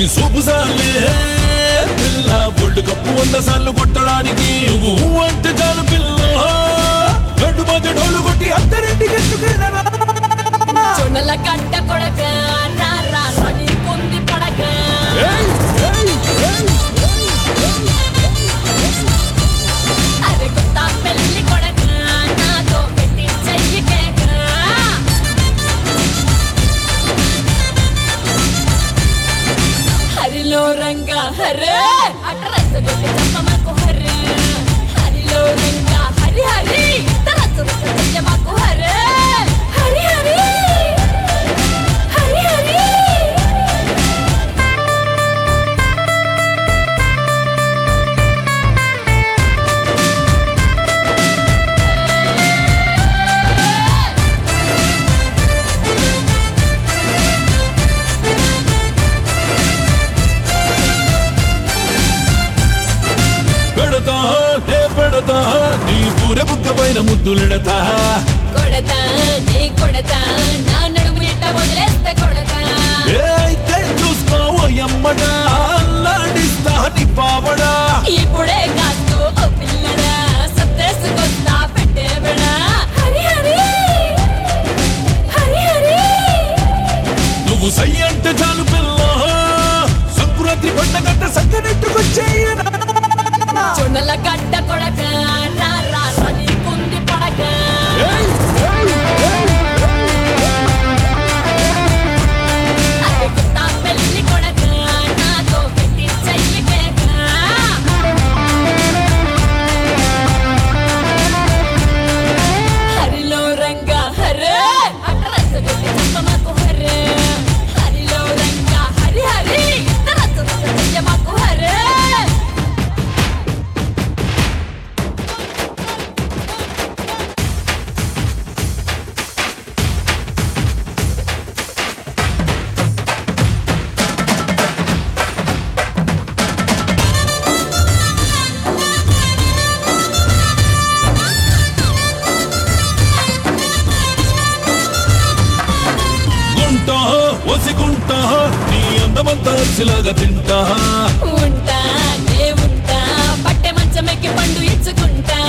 సూపు సాలే పిల్ల బొడ్డు కప్పు 100 సార్లు కొట్టడానికి నువ్వు అంటే చాలు పిల్ల గడ్డు మధ్య డోలు కొట్టి అత్తరింటికి ఎత్తుకెళ్ళరా చొన్నల కట్ట కొడక రారా రని పొంది పడక అరే కొత్త పెళ్లి కొడక నాతో పెట్టి చెయ్యి కేక హరిలో రంగా హరే అట్రస్ కొట్టి చంపమాకు హరే హరిలో రంగా హరి హరి తరచు చెయ్యమాకు హరే హరి హరి హరి హరి పెడతా నీ పూర బుక్క పైన ముద్దులెడతా కొడతా నీ కొడతా నా నడుము ఎట్ట వదిలేస్తే కొడతా అయితే చూసుకో ఎమ్మట అల్లాడిస్తా నీ పావడా ఇప్పుడే కాస్తూ ఓ పిల్లడా సత్తేసుకొస్తా పెట్టేవడా హరి హరి హరి హరి నువ్వు సై అంటే చాలు పిల్ల సంకురాత్రి పండగంట సంకనెట్టుకొచ్చేయనా చొన్నల గడ్డ కొడక రారా రని పొంది పడక అరే కొత్త పెళ్లి కొడక నాతో పెట్టి చెయ్యి కేక హరిలో రంగా హరే అట్రస్ కొట్టి చంపమాకు హరే హరిలో రంగా హరి హరి తరచు చెయ్యమాకు హరే గుంటా ఒసిగుంటా నీ అందమంతా అరిసిలాగా తింటా ఉంటా నే ఉంటా పట్టె మంచమెక్కి పండు ఇచ్చుకుంటా